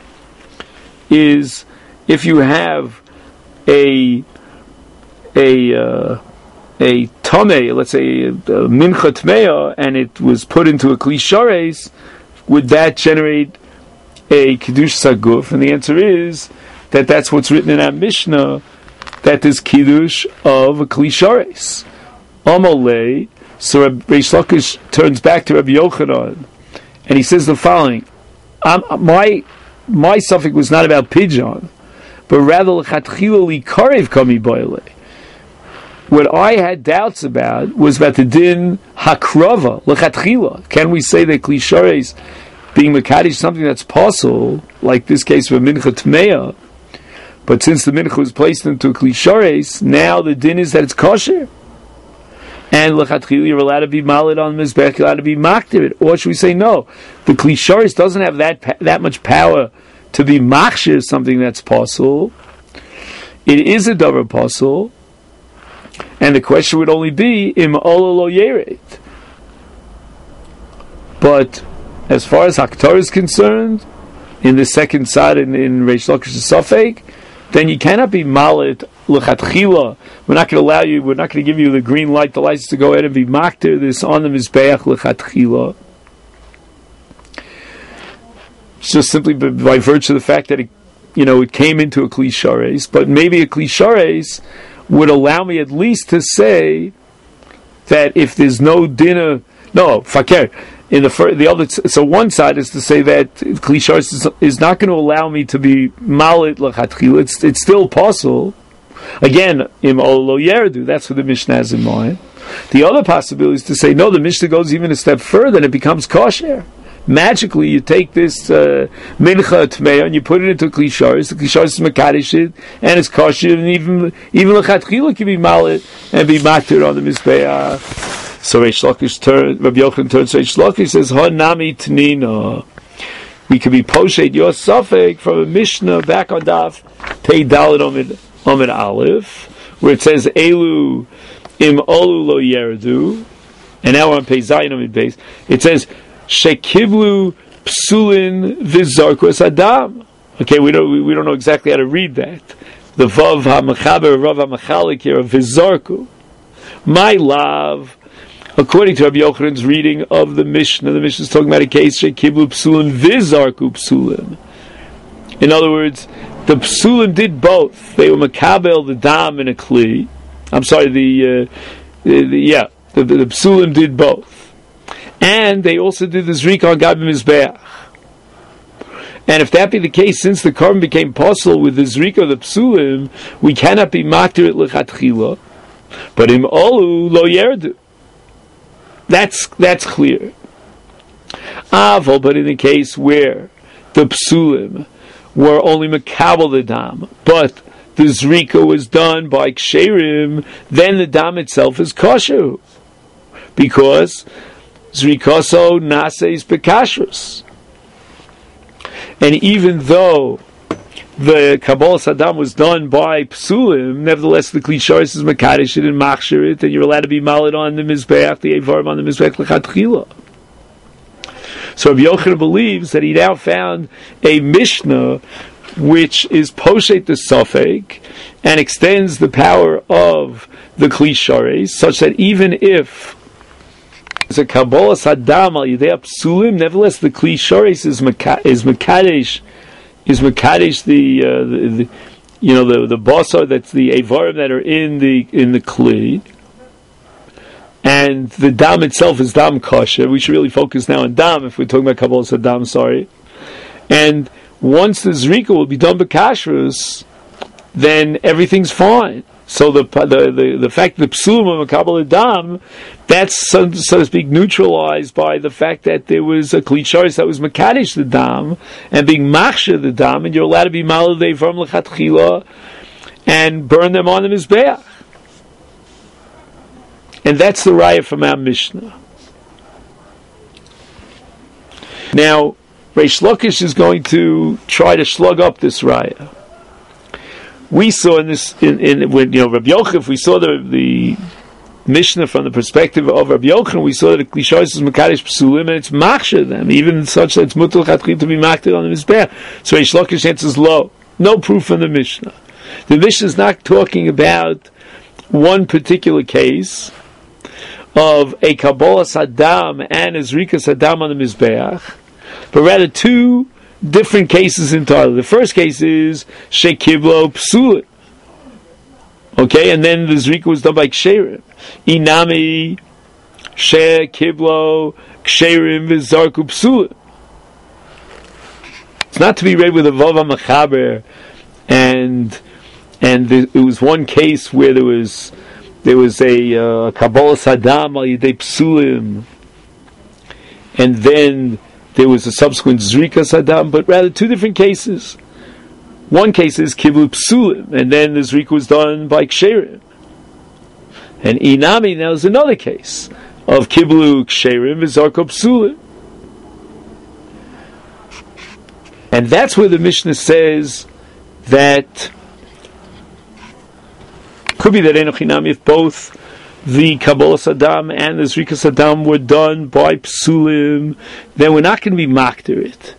is, if you have a tomei, let's say a mincha tmeya, and it was put into a Kli Shares, would that generate a Kiddush Saguf? And the answer is that that's what's written in our Mishnah, that there's Kiddush of a Kli Shares. Amalei, so Reish Lakish turns back to Rabbi Yochanan, and he says the following: my suffix was not about pigeon, but rather l'chatchila li karev kami boile. What I had doubts about was about the din hakrava l'chatchila. Can we say that Kli Shares being mekadesh something that's possible, like this case of a mincha tmeya, but since the mincha was placed into Kli Shares, now the din is that it's kosher, and l'chatchila you're allowed to be malid on mizbech, you're allowed to be maktir it. Or should we say no? The Kli Shares doesn't have that much power to be machshir something that's possible. it is a davar pasul, and the question would only be im ola lo yered. But as far as Haktar is concerned, in the second side in Reish Lakish's Safek, then you cannot be malit l'chatchila. We're not going to allow you. We're not going to give you the green light, the license to go ahead and be makter this on the mizbeach l'chatchila. It's just simply by virtue of the fact that it came into a klishares, but maybe a klishares would allow me at least to say that if there's no dinner, fakir. In the other, so one side is to say that klishares is not going to allow me to be malit l'chatchila. It's still possible. Again, im olo yerdu. That's what the Mishnah has in mind. The other possibility is to say no. The Mishnah goes even a step further, and it becomes kosher. Magically, you take this mincha tmeya and you put it into klishares. The klishares is makadosh it, and it's kosher, and even l'chatchila can be malit and be makter on the mizbeach. So Rabbi Yochanan turns to Reish Lakish, says, "Ha nami tnina." We could be poshet your suffix from a Mishnah back on Daf Pei Dalet Amid Aleph, where it says Elu im olu lo yerdu, and now we're on Pei Zayin Amid Beis. It says Shekiblu psulin v'zarkos adam. Okay, we don't know exactly how to read that. The vav ha'mechaber, vav ha'mechalik here of v'zarku. My love. According to Rabbi Yochanan's reading of the Mishnah is talking about a case shekiblu psulim v'zarku psulim. In other words, the psulim did both. They were makabel the dam and a kli. I'm sorry, the psulim did both, and they also did the zrika on gab mizbeach. And if that be the case, since the korban became possible with the zrika of the psulim, we cannot be makter it lechatchila. But im olu lo yerdu. That's clear. Aval, but in the case where the psulim were only makabel the dam, but the zrika was done by ksherim, then the dam itself is kosher, because zrikaso naseis bekashrus. And even though the Kabbalah Saddam was done by Psulim, nevertheless the Klisharis is Makadosh it and Machshir it, and you're allowed to be malid on the Mizbeach, the Evarim on the Mizbeach L'chatchila. So Rabbi Yochanan believes that he now found a Mishnah which is Poshet the Safek and extends the power of the Klisharis, such that even if it's a Kabbalah Saddam al Yidei Psulim, nevertheless the Klisharis is Makadosh. Is makadosh the basar, that's the avarim that are in the kli, and the dam itself is dam kosher. We should really focus now on dam if we're talking about Kabbalah Saddam. Sorry, and once the zrika will be done b'kashrus, then everything's fine. So the fact that the psulim of Kabbalah dam, that's so to speak neutralized by the fact that there was a klisharis that was makadosh the dam and being machshir the dam, and you're allowed to be malad from lechatchila and burn them on the mizbeach. And that's the raya from our Mishnah. Now, Reish Lakish is going to try to slug up this raya. We saw in this when Rabbi Yochanan, if we saw the Mishnah from the perspective of Rabbi Yochanan, we saw that the Klisharis is Makadosh Psulim and it's machshir them, even such that it's mutal chatchil to be makted on the mizbeach. So Reish Lakish answers no proof from the Mishnah. The Mishnah is not talking about one particular case of a Kabbalah Saddam and a Zrika Saddam on the mizbeach, but rather two different cases entirely. The first case is Shekiblo Psulim. Okay, and then the Zrika was done by Ksherim. Inami Shekiblo Ksherim V'Zarku Psulim. It's not to be read with a Vava Machaber, and it was one case where there was a Kabbalah Saddam al Yidei Psulim, and then there was a subsequent Zrika Saddam, but rather two different cases. One case is Kiblu Psulim, and then the Zrika was done by Ksherim. And Inami, now is another case of Kiblu Ksherim V'Zarko Psulim. And that's where the Mishnah says that Could be that Enoch Hinami, if both the Kabbalas Adam and the Zrikas Adam were done by Psulim, then we're not going to be makter it.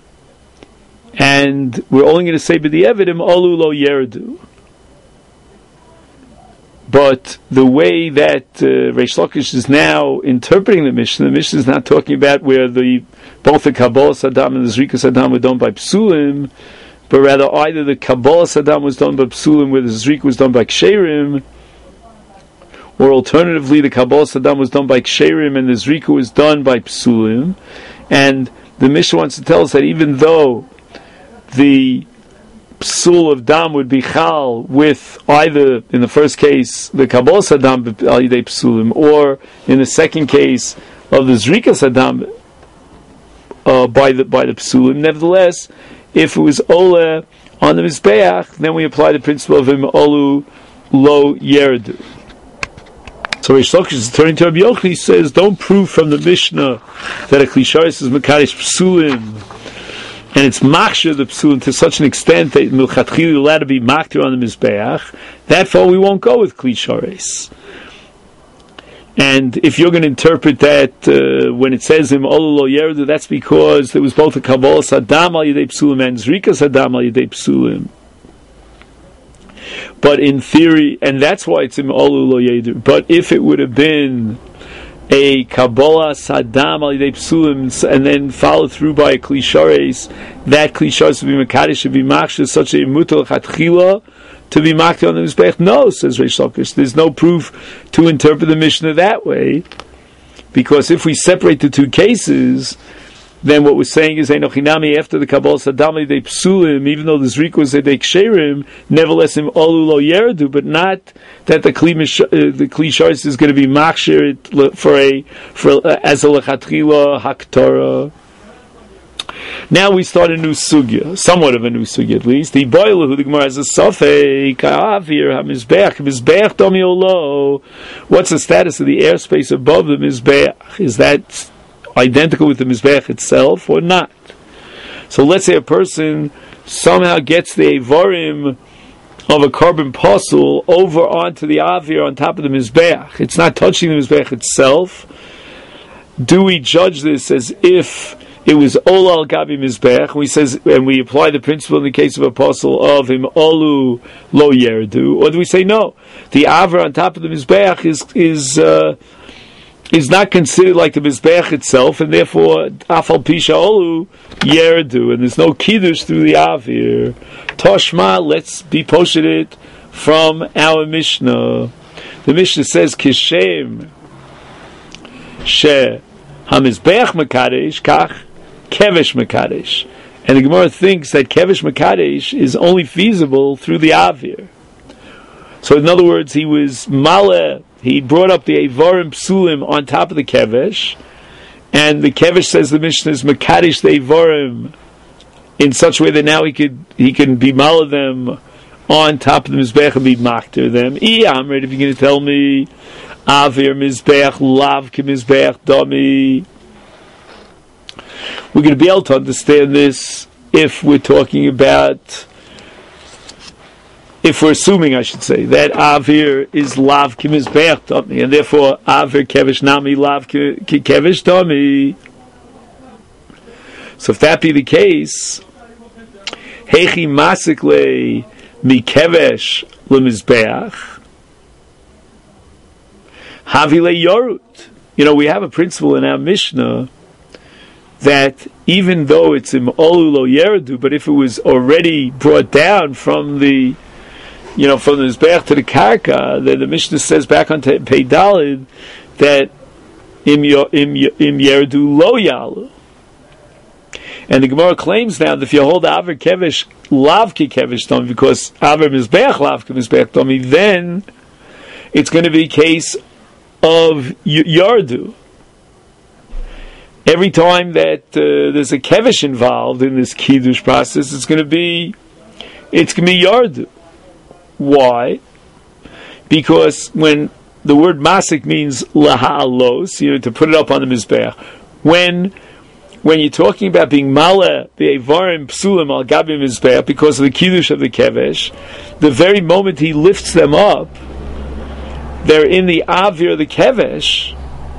And we're only going to say B'di Evidim, Olu lo yerdu. But the way that Reish Lakish is now interpreting the Mishnah is not talking about where both the Kabbalas Adam and the Zrikas Adam were done by Psulim, but rather either the Kabbalas Adam was done by Psulim where the Zrika was done by Ksherim, or alternatively the Kabbalas Adam was done by Ksherim and the Zrika was done by Psulim. And the Mishnah wants to tell us that even though the Psul of Dam would be Chal with either, in the first case, the Kabbalas Adam al Yidei Psulim, or in the second case of the Zrikas Adam by the Psulim, nevertheless, if it was Ola on the Mizbeach, then we apply the principle of Im Olu Lo Yerdu. So Reish Lakish is turning to Rabbi Yochanan, he says, don't prove from the Mishnah that a Klisharis is Mekadesh Psulim, and it's machshir the psulim to such an extent that milchatchili allowed to be maktir on the mizbeach. Therefore, we won't go with klishares. And if you're going to interpret that when it says im olu lo yerdu, that's because there was both a kabbalas adam al yidei psulim and zrikas adam al yidei psulim. But in theory, and that's why it's im olu lo yerdu. But if it would have been a Kabbalah Saddam al Yidei Psulim and then followed through by a Klishares, that Klishares would be Mekadesh, should be Machshir, such a Mutal Chatchila to be Makti on the Mizbech. No, says Reish Lakish, there's no proof to interpret the Mishnah that way, because if we separate the two cases, then what we're saying is Enoch Hinami after the Kabbalah Saddam al Yidei Psulim, even though the Zrika was Yidei Ksherim, nevertheless him Olu lo Yerdu, but not that the Kli Sharis is going to be Machshir for as a Lechatchila Haktorah. Now we start a new sugya, somewhat of a new sugya at least. The boiler who the Gemara has a sofei ka'avir hamizbeach domi olo. What's the status of the airspace above the mizbeach? Is that identical with the mizbeach itself or not? So let's say a person somehow gets the avarim of a carbon puzzle over onto the avir on top of the mizbeach. It's not touching the mizbeach itself. Do we judge this as if it was Ola al Gabi Mizbech, and we apply the principle in the case of a puzzle of him Olu Lo Yerdu, or do we say no? The Avra on top of the Mizbech is not considered like the Mizbech itself, and therefore Afal Pisha Olu Yerdu, and there's no Kiddush through the Avir. Toshma, let's be posted from our Mishnah. The Mishnah says Kishem She HaMizbech Mekadesh Kach Kevesh Mekadesh, and the Gemara thinks that Kevesh Mekadesh is only feasible through the Avir. So in other words, he was Maleh, he brought up the Avarim Psulim on top of the Kevesh, and the Kevesh, says the Mishnah, is Mekadesh the Avarim in such a way that now he can be Maleh them on top of the Mizbech and be Makter them. I'm ready if you're going to tell me Avir Mizbech Lav Ke Mizbech Dami. We're going to be able to understand this if we're talking about, if we're assuming, I should say, that Avir is Lav Ke Mizbech Dami, and therefore Avir Kevesh Nami Lav Ke Kevesh Dami. So if that be the case, Hechi Masikle Mi Kevesh Le Mizbech Havile Yorut. We have a principle in our Mishnah that even though it's im Olu Lo Yerdu, but if it was already brought down from the Mizbeach to the Karka, then the Mishnah says back on Pei Dalid that im Yerdu Lo Yalu. And the Gemara claims now that if you hold Aver Kevesh Lav Ke Kevesh Tomi, because Aver Mizbeach Lav Ke Mizbeach Tomi, then it's going to be a case of Yardu. Every time that there's a kevish involved in this kiddush process, it's going to be Yardu. Why? Because when the word masik means laha'alos, to put it up on the mizbeach, when you're talking about being maleh be'evarim psulim al gabi mizbeach because of the kiddush of the kevish, the very moment he lifts them up, they're in the avir, the kevesh,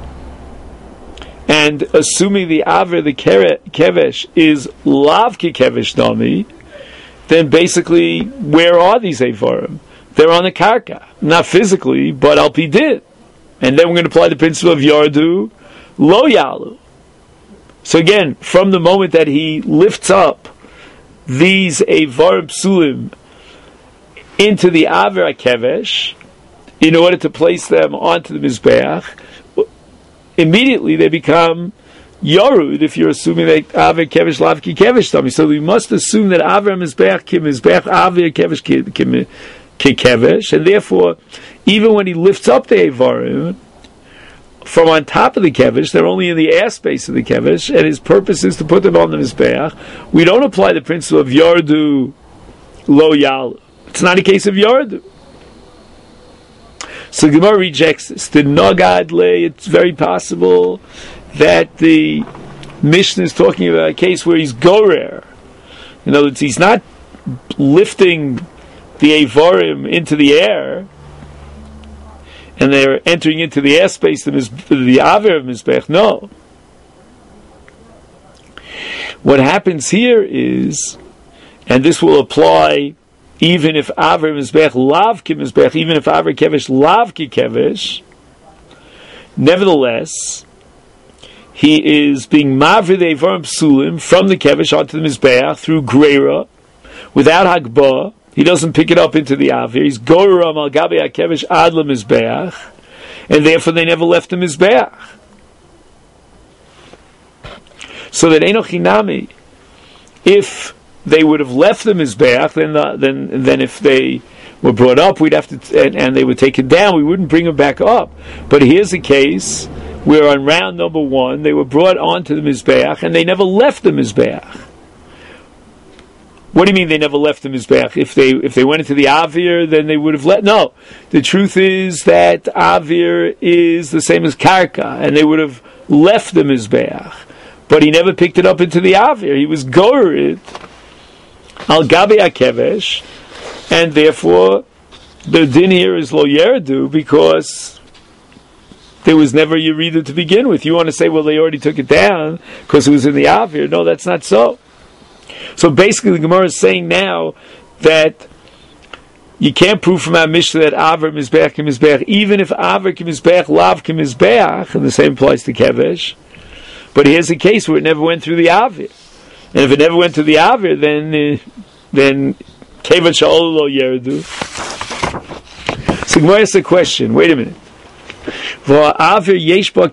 and assuming the avir, the kevesh, is lav ki kevesh dami, then basically, where are these Eivarim? They're on the karka. Not physically, but al pi din. And then we're going to apply the principle of yardu, lo yalu. So again, from the moment that he lifts up these Eivarim psulim into the avir kevesh, in order to place them onto the mizbeach, immediately they become Yorud, if you're assuming that Aver Kevesh Lav Ki Kevesh Tami. So we must assume that Aver Mizbeach Ki Mizbeach Aver Kevesh Ki Kevesh, and therefore, even when he lifts up the Eivarim from on top of the Kevesh, they're only in the airspace of the Kevesh, and his purpose is to put them on the Mizbeach. We don't apply the principle of Yardu Lo Yalu. It's not a case of Yardu. So Gemara rejects this. The Nogad Le, it's very possible that the Mishnah is talking about a case where he's gorer. In other words, he's not lifting the Eivarim into the air, and they're entering into the airspace of the Aver of Mizbech. No. What happens here is, and this will apply even if Aver Mizbech Lav Ki Mizbech, even if Aver Kevesh Lav Ki Kevesh, nevertheless, he is being mavrid Eivarim psulim from the kevesh onto the mizbeach through greira, without hagbah. He doesn't pick it up into the avir. He's gorah al gabe hakevesh ad lemizbeach, and therefore they never left the mizbeach. So that enoch hinami, if they would have left the mizbeach, then if they were brought up, we'd have to, and they would take it down. We wouldn't bring them back up. But here's a case where on round number one, they were brought onto the Mizbeach, and they never left the Mizbeach. What do you mean they never left the Mizbeach? If they went into the Avir, then they would have left. No. The truth is that Avir is the same as Karka, and they would have left the Mizbeach. But he never picked it up into the Avir. He was gored al gabe hakevesh, and therefore the din here is lo yerdu, because there was never Yerida to begin with. You want to say, well, they already took it down because it was in the Avir. No, that's not so. So basically, the Gemara is saying now that you can't prove from our Mishnah that Aver Mizbeach Ki Mizbeach, even if Aver Ki Mizbeach Lav Ki Mizbeach, and the same applies to Kevesh. But here's a case where it never went through the Avir. And if it never went through the Avir, then Kevesh Sha'ol Lo Yerdu. So Gemara asks a question. Wait a minute. There is an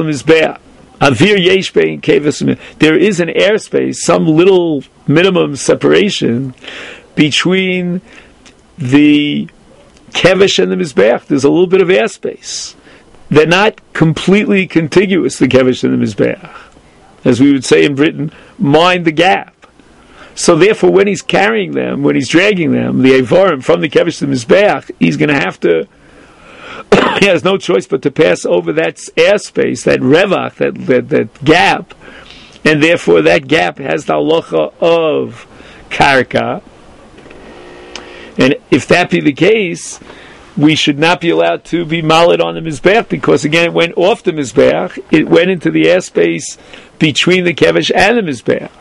airspace, some little minimum separation between the kevesh and the mizbeach. There's a little bit of airspace. They're not completely contiguous, the kevesh and the mizbeach. As we would say in Britain, mind the gap. So therefore, when he's carrying them, when he's dragging them, the Eivarim from the kevesh to the mizbeach, he's going to have to, he has no choice but to pass over that airspace, that revach, that gap, and therefore that gap has the halacha of karka. And if that be the case, we should not be allowed to be malid on the mizbeach, because again, it went off the mizbeach, it went into the airspace between the kevesh and the mizbeach.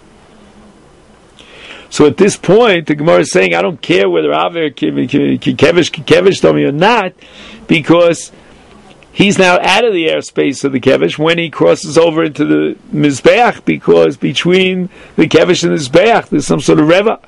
So at this point, the Gemara is saying, I don't care whether Aver Kevesh told me or not, because he's now out of the airspace of the Kevesh when he crosses over into the Mizbeach, because between the Kevesh and the Mizbeach, there's some sort of Reva.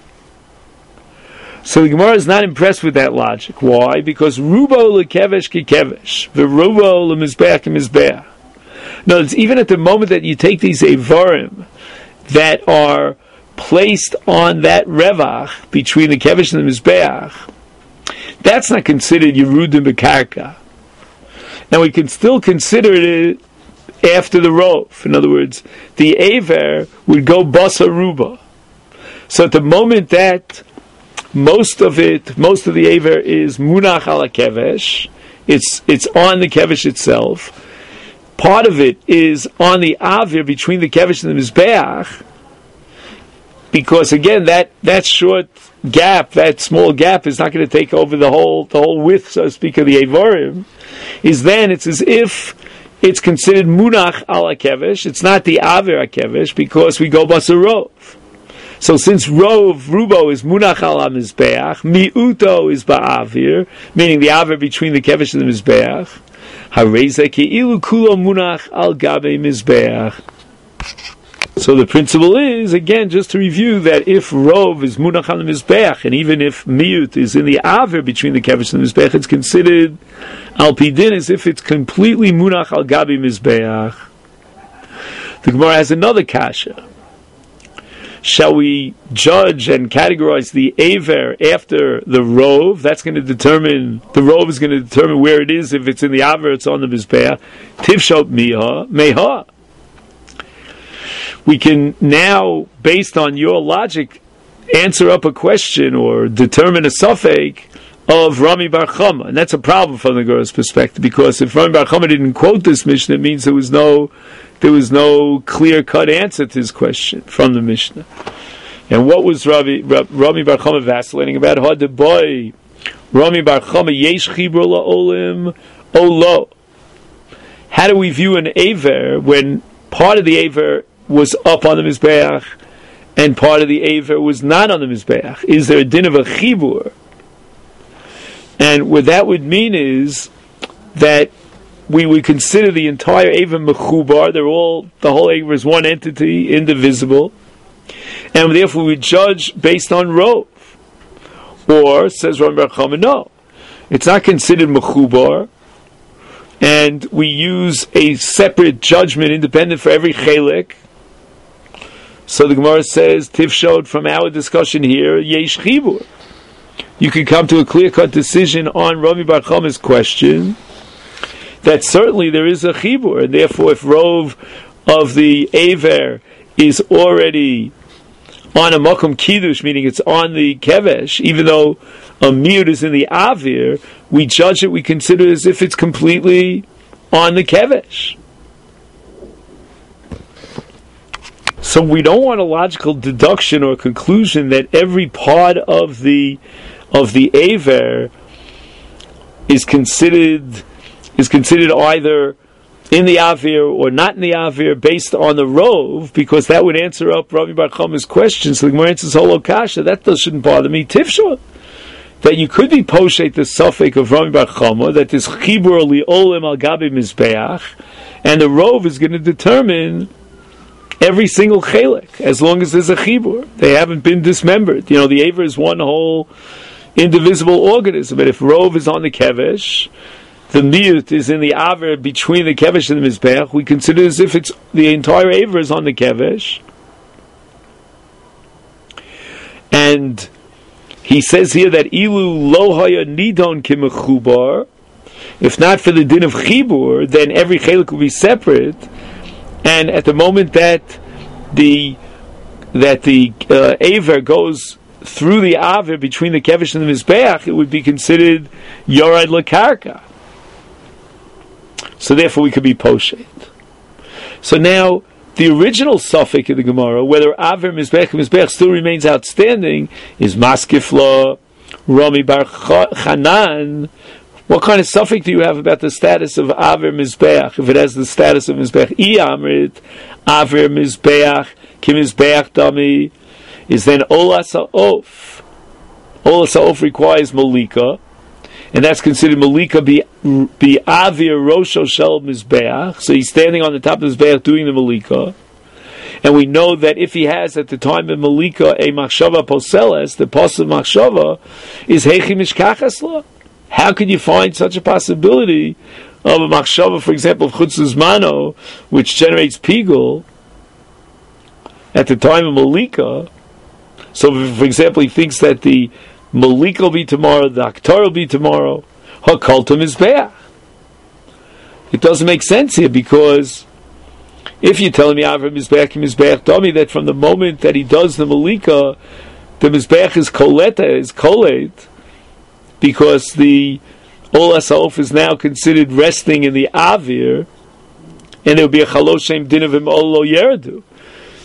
So the Gemara is not impressed with that logic. Why? Because Rubo leKevesh ki Kevesh, V'Rubo leMizbeach ki Mizbeach. No, it's even at the moment that you take these Eivarim that are placed on that revach between the kevesh and the mizbeach, that's not considered yerudim b'karka, and we can still consider it after the rov. In other words, the aver would go basa ruba. So at the moment that most of the aver is munach ala kevesh, it's on the kevesh itself. Part of it is on the avir between the kevesh and the mizbeach. because again, that short gap, that small gap, is not going to take over the whole width, so to speak, of the Eivarim. It's as if it's considered munach al hakevesh. It's not the aver hakevesh because we go basa rov. So since rubo is munach al mizbeach, miuto is ba'avir, meaning the aver between the kevesh and the mizbeach. Hareza ke'ilu kulo munach al gabe mizbeach. So the principle is, again, just to review, that if rov is munach al mizbeach, and even if miut is in the aver between the kevesh and the mizbeach, it's considered al pidin as if it's completely munach al gabi mizbeach. The Gemara has another kasha. Shall we judge and categorize the aver after the rov? That's going to determine, the rov is going to determine where it is. If it's in the aver, it's on the mizbeach. Tivshot meha. We can now, based on your logic, answer up a question or determine a suffix of Rami Bar Chama. And that's a problem from the Gemara's perspective, because if Rami Bar Chama didn't quote this Mishnah, it means there was no clear-cut answer to his question from the Mishnah. And what was Rami Bar Chama vacillating about? Hada boy, Rami Bar Chama, yesh chibur la'olim, olo. How do we view an aver when part of the aver was up on the Mizbeach and part of the aver was not on the Mizbeach? Is there a din of a chibur? And what that would mean is that we would consider the entire aver mechubar. The whole aver is one entity, indivisible, and therefore we judge based on rov. Or, says Rami Bar Chama, no, it's not considered mechubar, and we use a separate judgment independent for every chelik. So the Gemara says, Tivshot, from our discussion here, yesh chibur. You can come to a clear-cut decision on Rami Bar Chama's question that certainly there is a chibur, and therefore if rov of the aver is already on a makom kiddush, meaning it's on the kevesh, even though a miut is in the avir, we judge it, we consider it as if it's completely on the kevesh. So we don't want a logical deduction or conclusion that every part of the aver is considered either in the avir or not in the avir based on the rov, because that would answer up Rami Bar Chama's question. So the Gemara answers holo kasha, that shouldn't bother me. Tifshah, that you could be poshet the suffix of Rami Bar Chama, that this chibur li'olim al gabi mizbeach, and the rov is going to determine every single chelik, as long as there's a chibur. They haven't been dismembered. The aver is one whole indivisible organism, but if rov is on the kevesh, the miut is in the aver between the kevesh and the mizbeach, we consider it as if it's the entire aver is on the kevesh. And he says here that ilu lo haya nidon kimechubar, if not for the din of chibur, then every chelik will be separate. And at the moment that the aver goes through the aver between the kevesh and the mizbeach, it would be considered yorad lakarka. So therefore we could be poshet. So now the original suffix of the Gemara, whether aver mizbeach and mizbeach still remains outstanding, is maskifla Rami Bar Chanan. What kind of suffix do you have about the status of aver mizbeach? If it has the status of mizbeach, I amrit aver mizbeach ki mizbeach dami, is then ola sa'of. Ola sa'of requires malika, and that's considered malika be avir rosho shel mizbeach. So he's standing on the top of the mizbeach doing the malika. And we know that if he has at the time of malika a machshava poseles, the pos of machshava is heichi mishkachas la. How could you find such a possibility of a machshava, for example, of chutzuz mano, which generates pigul at the time of malika? So, for example, he thinks that the malika will be tomorrow, the aktar will be tomorrow. Hakaltum is be'ah. It doesn't make sense here, because if you're telling me Avram Mizbeach Dami, that from the moment that he does the malika, the Mizbeach is kolet, because the Ola Sa'of is now considered resting in the Avir, and there will be a Chaloshem din of him Olo Yerdu.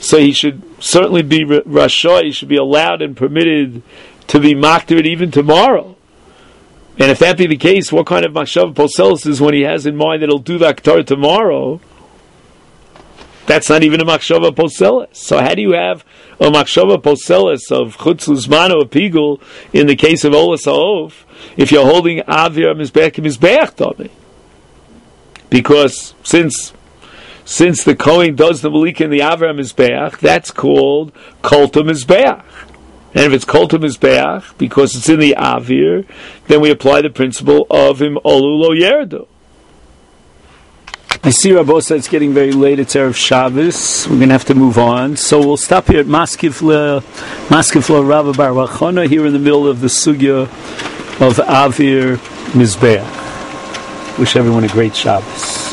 So he should certainly be Rasha, he should be allowed and permitted to be makter it even tomorrow. And if that be the case, what kind of machshava poselis is when he has in mind that he'll do the aktar tomorrow? That's not even a machshava poselis. So how do you have a machshava poselis of chutz luzmano, a pigul, in the case of olas ha'of, if you're holding avir mizbeach tamei? Because since the Kohen does the Malika in the Avram Mizbeach, that's called Kolta Mizbeach. And if it's Kolta Mizbeach, because it's in the Avir, then we apply the principle of Im Olu Lo Yerdu. I see Rabosa, it's getting very late, it's Erev Shabbos, we're going to have to move on. So we'll stop here at Maskif Rava Bar Vachona, here in the middle of the Sugya of Avir Mizbeach. Wish everyone a great Shabbos.